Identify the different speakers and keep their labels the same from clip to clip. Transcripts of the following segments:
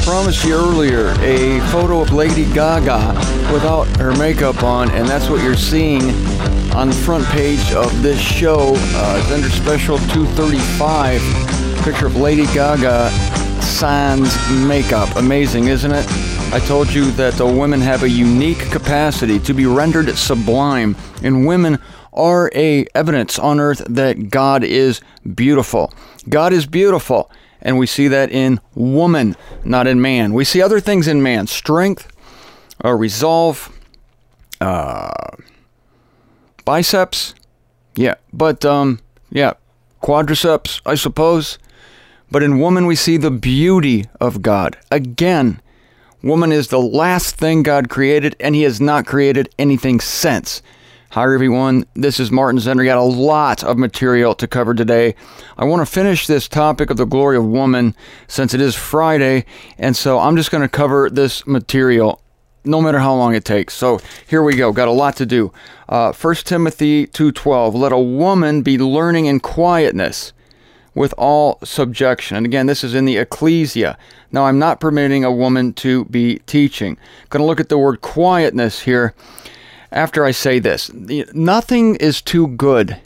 Speaker 1: promised you earlier a photo of Lady Gaga without her makeup on, and that's what you're seeing on the front page of this show. It's under Special 235, picture of Lady Gaga sans makeup. Amazing, isn't it? I told you that the women have a unique capacity to be rendered sublime, and women are a evidence on earth that God is beautiful. God is beautiful, and we see that in woman, not in man. We see other things in man: strength, resolve, biceps, quadriceps, I suppose. But in woman, we see the beauty of God. Again, woman is the last thing God created, and he has not created anything since. Hi, everyone. This is Martin Zender. Got a lot of material to cover today. I want to finish this topic of the glory of woman since it is Friday, and so I'm just going to cover this material no matter how long it takes. So here we go. Got a lot to do. 1 Timothy 2:12. Let a woman be learning in quietness with all subjection. And again, this is in the ecclesia. Now, I'm not permitting a woman to be teaching. Going to look at the word quietness here after I say this. Nothing is too good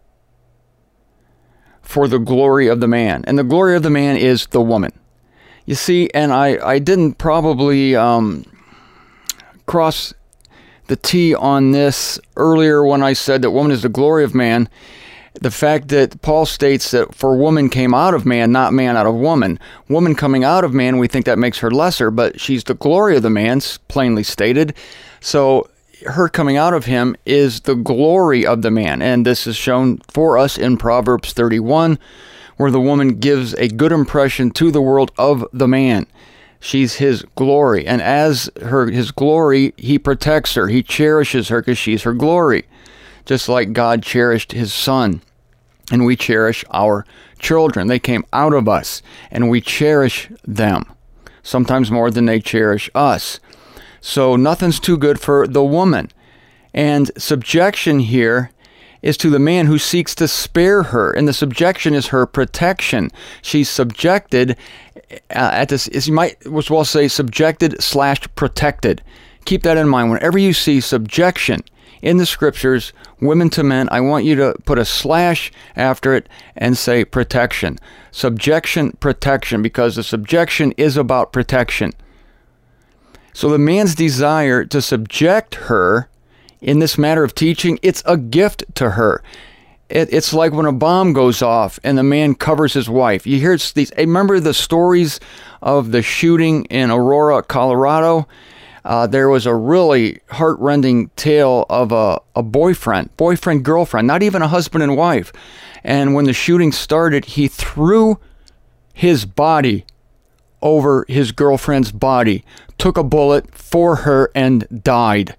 Speaker 1: for the glory of the man. And the glory of the man is the woman. You see, and I didn't probably cross the T on this earlier when I said that woman is the glory of man. The fact that Paul states that for woman came out of man, not man out of woman. Woman coming out of man, we think that makes her lesser, but she's the glory of the man, plainly stated. So her coming out of him is the glory of the man. And this is shown for us in Proverbs 31, where the woman gives a good impression to the world of the man. She's his glory. And as his glory, he protects her. He cherishes her because she's her glory. Just like God cherished his son. And we cherish our children. They came out of us, and we cherish them, sometimes more than they cherish us. So nothing's too good for the woman. And subjection here is to the man who seeks to spare her, and the subjection is her protection. She's subjected at this, as you might as well say, subjected/protected. Keep that in mind. Whenever you see subjection in the scriptures, women to men, I want you to put a slash after it and say protection. Subjection, protection, because the subjection is about protection. So the man's desire to subject her in this matter of teaching, it's a gift to her. It's like when a bomb goes off and the man covers his wife. You hear these. Remember the stories of the shooting in Aurora, Colorado? There was a really heart-rending tale of a boyfriend, girlfriend, not even a husband and wife. And when the shooting started, he threw his body over his girlfriend's body, took a bullet for her, and died.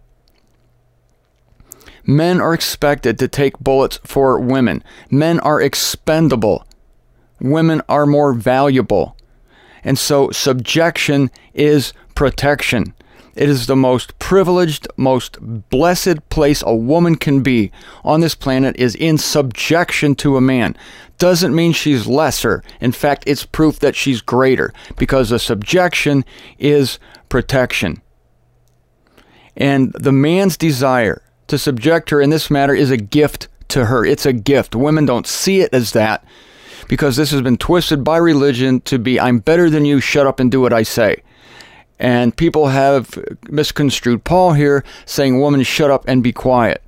Speaker 1: Men are expected to take bullets for women. Men are expendable. Women are more valuable. And so subjection is protection. It is the most privileged, most blessed place a woman can be on this planet, is in subjection to a man. Doesn't mean she's lesser. In fact, it's proof that she's greater, because the subjection is protection. And the man's desire to subject her in this matter is a gift to her. It's a gift. Women don't see it as that, because this has been twisted by religion to be, I'm better than you, shut up and do what I say. And people have misconstrued Paul here, saying, woman, shut up and be quiet.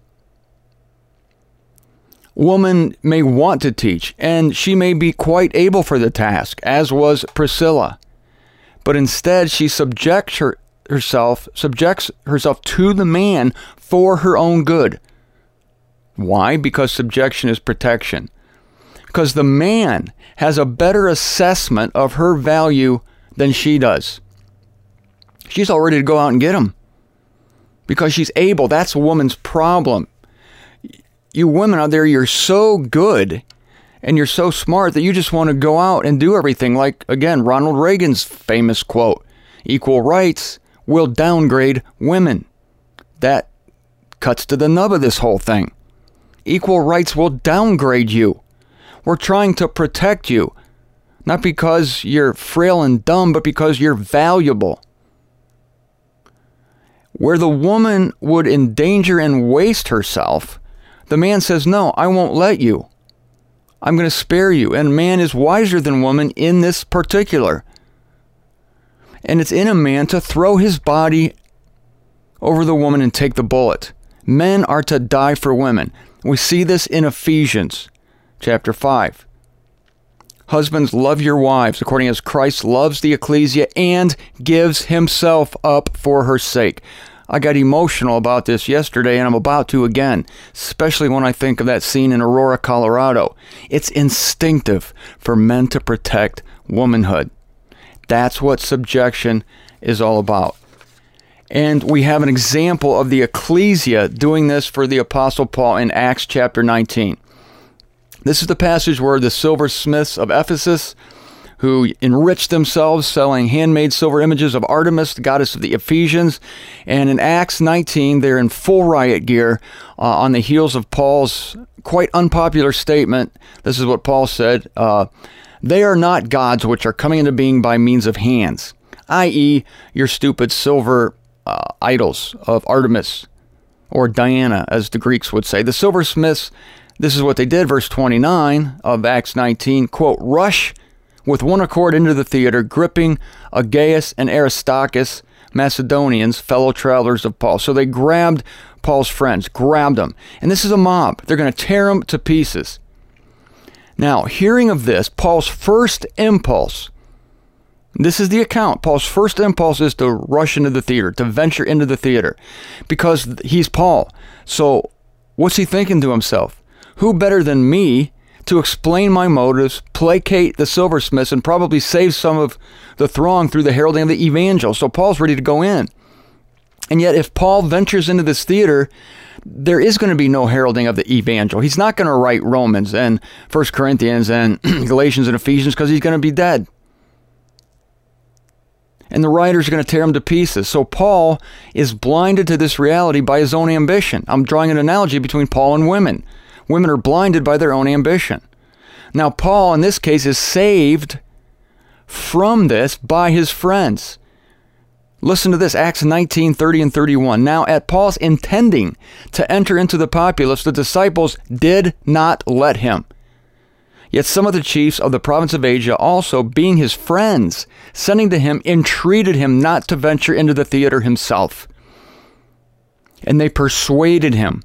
Speaker 1: Woman may want to teach, and she may be quite able for the task, as was Priscilla. But instead, she subjects herself to the man for her own good. Why? Because subjection is protection. Because the man has a better assessment of her value than she does. She's all ready to go out and get him because she's able. That's a woman's problem. You women out there, you're so good and you're so smart that you just want to go out and do everything. Like, again, Ronald Reagan's famous quote, equal rights will downgrade women. That cuts to the nub of this whole thing. Equal rights will downgrade you. We're trying to protect you, Not because you're frail and dumb, but because you're valuable. Where the woman would endanger and waste herself, the man says, no, I won't let you. I'm going to spare you. And man is wiser than woman in this particular. And it's in a man to throw his body over the woman and take the bullet. Men are to die for women. We see this in Ephesians chapter 5. Husbands, love your wives, according as Christ loves the ecclesia and gives himself up for her sake. I got emotional about this yesterday, and I'm about to again, especially when I think of that scene in Aurora, Colorado. It's instinctive for men to protect womanhood. That's what subjection is all about. And we have an example of the ecclesia doing this for the Apostle Paul in Acts chapter 19. This is the passage where the silversmiths of Ephesus, who enriched themselves selling handmade silver images of Artemis, the goddess of the Ephesians. And in Acts 19, they're in full riot gear on the heels of Paul's quite unpopular statement. This is what Paul said. They are not gods which are coming into being by means of hands, i.e. your stupid silver idols of Artemis or Diana, as the Greeks would say. The silversmiths, this is what they did, verse 29 of Acts 19, quote, rush with one accord into the theater, gripping Agaius and Aristarchus, Macedonians, fellow travelers of Paul. So they grabbed Paul's friends, grabbed them. And this is a mob. They're going to tear them to pieces. Now, hearing of this, Paul's first impulse, this is the account, Paul's first impulse is to rush into the theater, to venture into the theater, because he's Paul. So what's he thinking to himself? Who better than me to explain my motives, placate the silversmiths, and probably save some of the throng through the heralding of the evangel? So Paul's ready to go in. And yet if Paul ventures into this theater, there is going to be no heralding of the evangel. He's not going to write Romans and 1 Corinthians and Galatians and Ephesians because he's going to be dead. And the writers are going to tear him to pieces. So Paul is blinded to this reality by his own ambition. I'm drawing an analogy between Paul and women. Women are blinded by their own ambition. Now, Paul, in this case, is saved from this by his friends. Listen to this, Acts 19, 30 and 31. Now, at Paul's intending to enter into the populace, the disciples did not let him. Yet some of the chiefs of the province of Asia, also being his friends, sending to him, entreated him not to venture into the theater himself. And they persuaded him.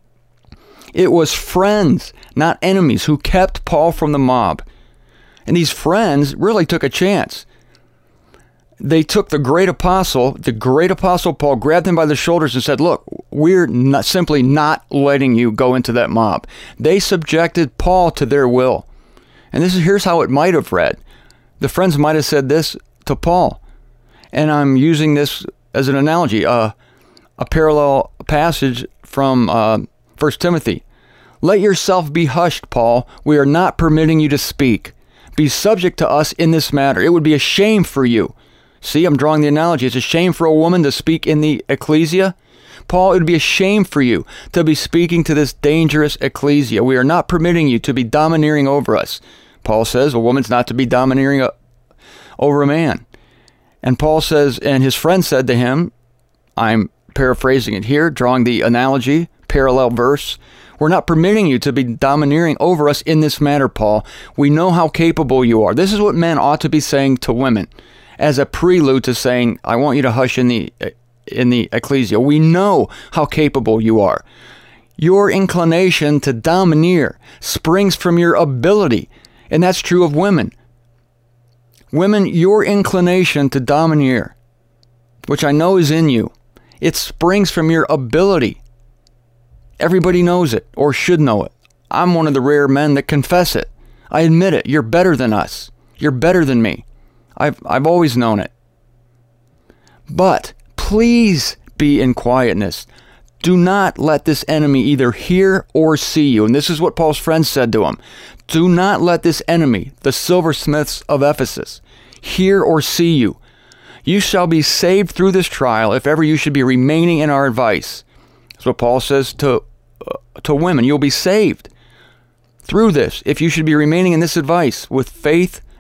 Speaker 1: It was friends, not enemies, who kept Paul from the mob. And these friends really took a chance. They took the great apostle Paul, grabbed him by the shoulders and said, look, we're simply not letting you go into that mob. They subjected Paul to their will. And here's how it might have read. The friends might have said this to Paul. And I'm using this as an analogy, a parallel passage from 1 Timothy. Let yourself be hushed, Paul. We are not permitting you to speak. Be subject to us in this matter. It would be a shame for you. See, I'm drawing the analogy. It's a shame for a woman to speak in the ecclesia. Paul, it would be a shame for you to be speaking to this dangerous ecclesia. We are not permitting you to be domineering over us. Paul says a woman's not to be domineering over a man. And Paul says, and his friend said to him, I'm paraphrasing it here, drawing the analogy, parallel verse, we're not permitting you to be domineering over us in this matter, Paul. We know how capable you are. This is what men ought to be saying to women as a prelude to saying, I want you to hush in the ecclesia. We know how capable you are. Your inclination to domineer springs from your ability, and that's true of women. Women, your inclination to domineer, which I know is in you, it springs from your ability. Everybody knows it, or should know it. I'm one of the rare men that confess it. I admit it. You're better than us. You're better than me. I've always known it. But please be in quietness. Do not let this enemy either hear or see you. And this is what Paul's friends said to him. Do not let this enemy, the silversmiths of Ephesus, hear or see you. You shall be saved through this trial if ever you should be remaining in our advice. That's what Paul says to women. You'll be saved through this if you should be remaining in this advice with faith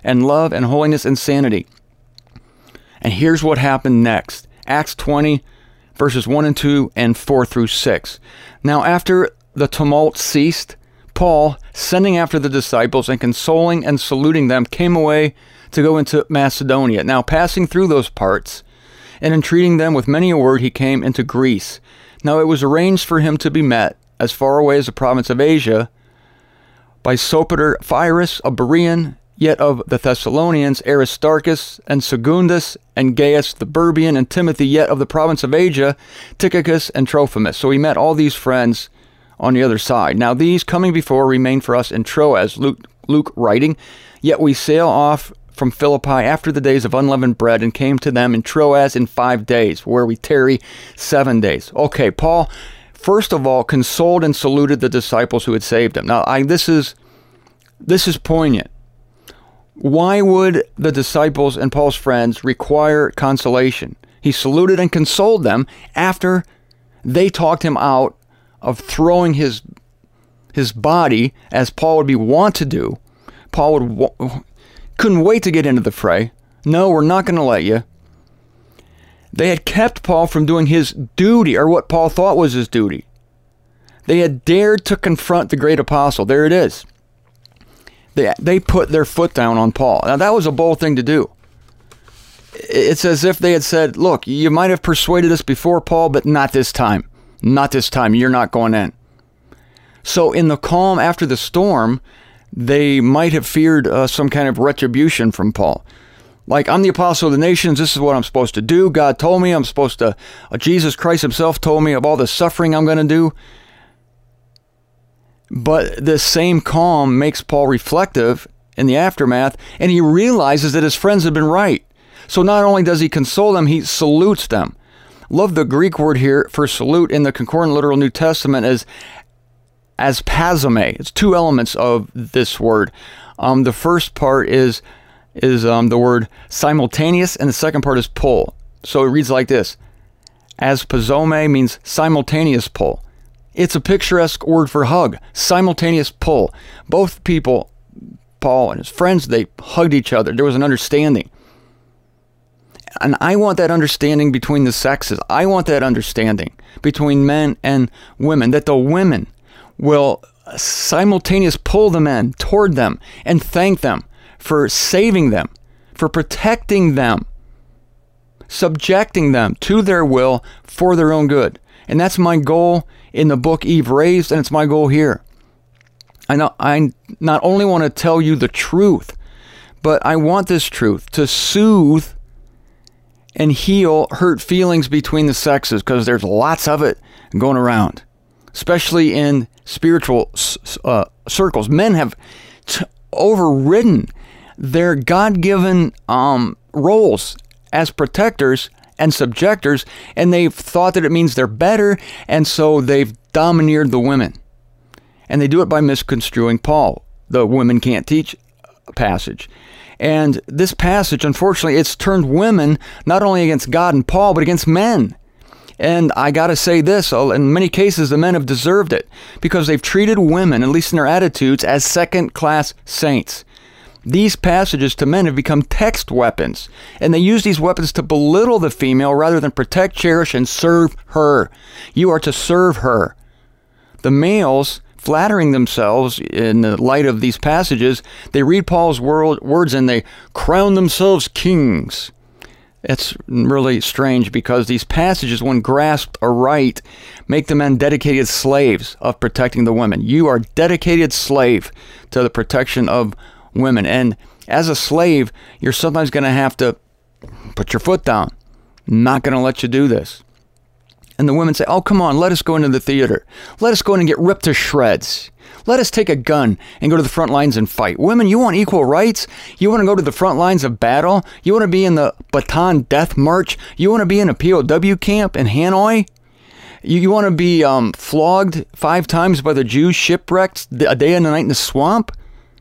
Speaker 1: and love and holiness and sanity. And here's what happened next. Acts 20, verses 1 and 2 and 4 through 6. Now after the tumult ceased, Paul, sending after the disciples and consoling and saluting them, came away to go into Macedonia. Now passing through those parts, and entreating them with many a word, he came into Greece. Now it was arranged for him to be met as far away as the province of Asia by Sopater Pyrrhus, a Berean, yet of the Thessalonians, Aristarchus and Secundus, and Gaius the Berbian, and Timothy, yet of the province of Asia, Tychicus and Trophimus. So he met all these friends on the other side. Now these coming before remained for us in Troas, Luke writing, yet we sail off from Philippi after the days of unleavened bread, and came to them in Troas in 5 days, where we tarry 7 days. Okay, Paul, first of all, consoled and saluted the disciples who had saved him. Now, this is poignant. Why would the disciples and Paul's friends require consolation? He saluted and consoled them after they talked him out of throwing his body, as Paul would be wont to do. Paul couldn't wait to get into the fray. No, we're not going to let you. They had kept Paul from doing his duty, or what Paul thought was his duty. They had dared to confront the great apostle. There it is. They put their foot down on Paul. Now, that was a bold thing to do. It's as if they had said, look, you might have persuaded us before, Paul, but not this time. Not this time. You're not going in. So in the calm after the storm, they might have feared some kind of retribution from Paul. Like, I'm the apostle of the nations. This is what I'm supposed to do. God told me I'm supposed to, Jesus Christ himself told me of all the suffering I'm going to do. But this same calm makes Paul reflective in the aftermath, and he realizes that his friends have been right. So not only does he console them, he salutes them. Love the Greek word here for salute in the Concordant Literal New Testament as pasome. It's 2 elements of this word. The first part is the word simultaneous, and the second part is pull. So it reads like this. As pasome means simultaneous pull. It's a picturesque word for hug, simultaneous pull. Both people, Paul and his friends, they hugged each other. There was an understanding. And I want that understanding between the sexes. I want that understanding between men and women, that the women will simultaneous pull the men toward them and thank them for saving them, for protecting them, subjecting them to their will for their own good. And that's my goal in the book Eve Raised, and it's my goal here. I not only want to tell you the truth, but I want this truth to soothe and heal hurt feelings between the sexes, because there's lots of it going around, especially in spiritual circles. Men have overridden their God-given roles as protectors and subjectors, and they've thought that it means they're better, and so they've domineered the women. And they do it by misconstruing Paul, the women can't teach passage. And this passage, unfortunately, it's turned women not only against God and Paul, but against men. And I got to say this, in many cases, the men have deserved it, because they've treated women, at least in their attitudes, as second-class saints. These passages to men have become text weapons, and they use these weapons to belittle the female rather than protect, cherish, and serve her. You are to serve her. The males, flattering themselves in the light of these passages, they read Paul's words and they crown themselves kings. It's really strange, because these passages, when grasped aright, make the men dedicated slaves of protecting the women. You are a dedicated slave to the protection of women. And as a slave, you're sometimes going to have to put your foot down. I'm not going to let you do this. And the women say, oh, come on, let us go into the theater. Let us go in and get ripped to shreds. Let us take a gun and go to the front lines and fight. Women, you want equal rights? You want to go to the front lines of battle? You want to be in the Bataan Death March? You want to be in a POW camp in Hanoi? You want to be flogged 5 times by the Jews, shipwrecked a day and a night in the swamp?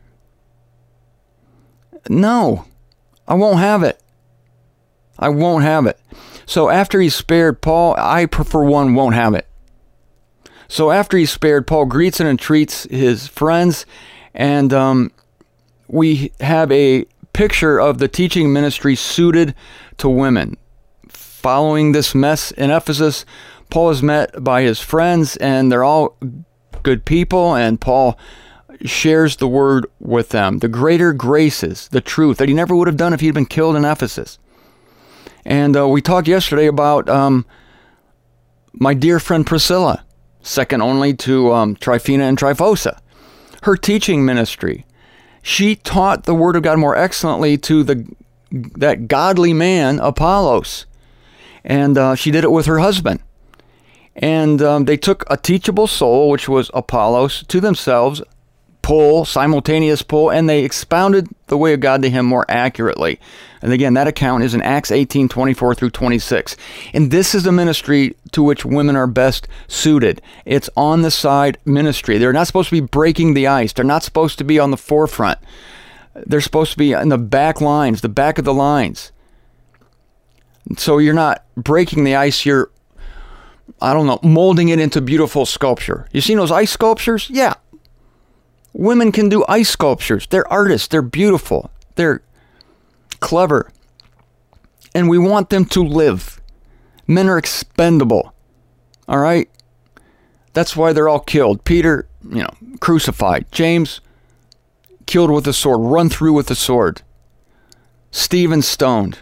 Speaker 1: No, I won't have it. I won't have it. So after he spared Paul, I, for one, won't have it. So after he's spared, Paul greets and entreats his friends, and we have a picture of the teaching ministry suited to women. Following this mess in Ephesus, Paul is met by his friends, and they're all good people, and Paul shares the word with them, the greater graces, the truth that he never would have done if he'd been killed in Ephesus. And we talked yesterday about my dear friend Priscilla, second only to Tryphena and Tryphosa. Her teaching ministry. She taught the word of God more excellently to that godly man, Apollos. And she did it with her husband. And they took a teachable soul, which was Apollos, to themselves, simultaneous pull, and they expounded the way of God to him more accurately. And again, that account is in Acts 18:24 through 26. And this is the ministry to which women are best suited. It's on the side ministry. They're not supposed to be breaking the ice. They're not supposed to be on the forefront. They're supposed to be in the back lines, the back of the lines. So you're not breaking the ice, you're, molding it into beautiful sculpture. You seen those ice sculptures? Yeah. Women can do ice sculptures. They're artists. They're beautiful. They're clever. And we want them to live. Men are expendable. All right? That's why they're all killed. Peter, crucified. James, killed with a sword, run through with a sword. Stephen, stoned.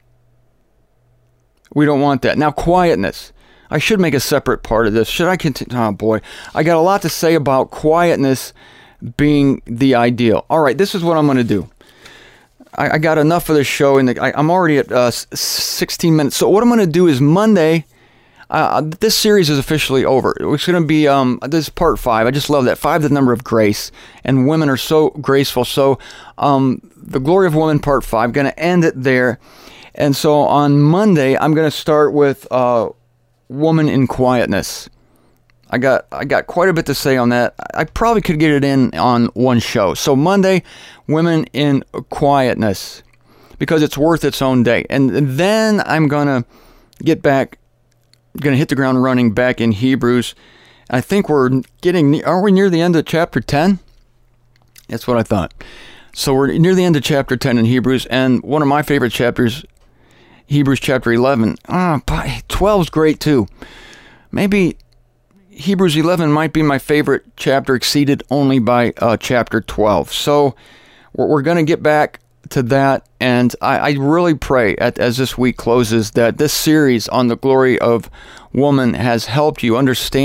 Speaker 1: We don't want that. Now, quietness. I should make a separate part of this. Should I continue? Oh, boy. I got a lot to say about quietness being the ideal. All right, this is what I'm going to do. I got enough of this show, and I'm already at 16 minutes. So what I'm going to do is Monday, this series is officially over. It's going to be, this is part 5. I just love that. 5, the number of grace, and women are so graceful. So the glory of woman, part 5, going to end it there. And so on Monday, I'm going to start with woman in quietness. I got quite a bit to say on that. I probably could get it in on one show. So Monday, women in quietness, because it's worth its own day. And then I'm going to hit the ground running back in Hebrews. I think are we near the end of chapter 10? That's what I thought. So we're near the end of chapter 10 in Hebrews, and one of my favorite chapters, Hebrews chapter 11. 12 is great too. Maybe Hebrews 11 might be my favorite chapter, exceeded only by chapter 12. So we're going to get back to that, and I really pray as this week closes that this series on the glory of woman has helped you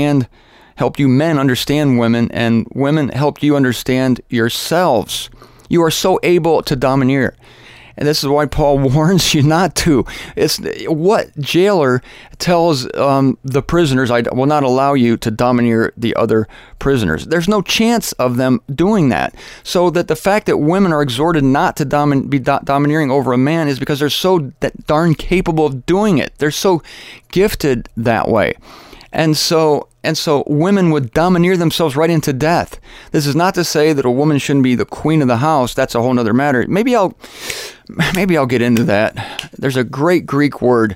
Speaker 1: men understand women, and women helped you understand yourselves. You are so able to domineer. And this is why Paul warns you not to. It's what jailer tells the prisoners, I will not allow you to domineer the other prisoners. There's no chance of them doing that. So that the fact that women are exhorted not to be domineering over a man is because they're so darn capable of doing it. They're so gifted that way. And so women would domineer themselves right into death. This is not to say that a woman shouldn't be the queen of the house. That's a whole other matter. Maybe I'll get into that. There's a great Greek word,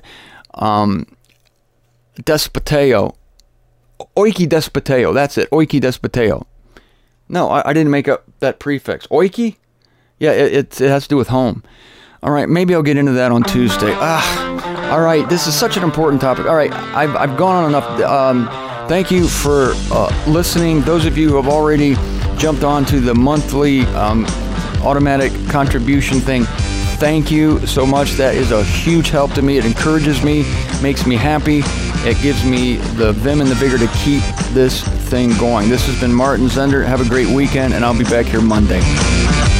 Speaker 1: despoteo. Oiki despoteo. That's it. Oiki despoteo. No, I didn't make up that prefix. Oiki? Yeah, it has to do with home. All right, maybe I'll get into that on Tuesday. All right, this is such an important topic. All right, I've gone on enough. Thank you for listening. Those of you who have already jumped on to the monthly automatic contribution thing, thank you so much. That is a huge help to me. It encourages me, makes me happy. It gives me the vim and the vigor to keep this thing going. This has been Martin Zender. Have a great weekend, and I'll be back here Monday.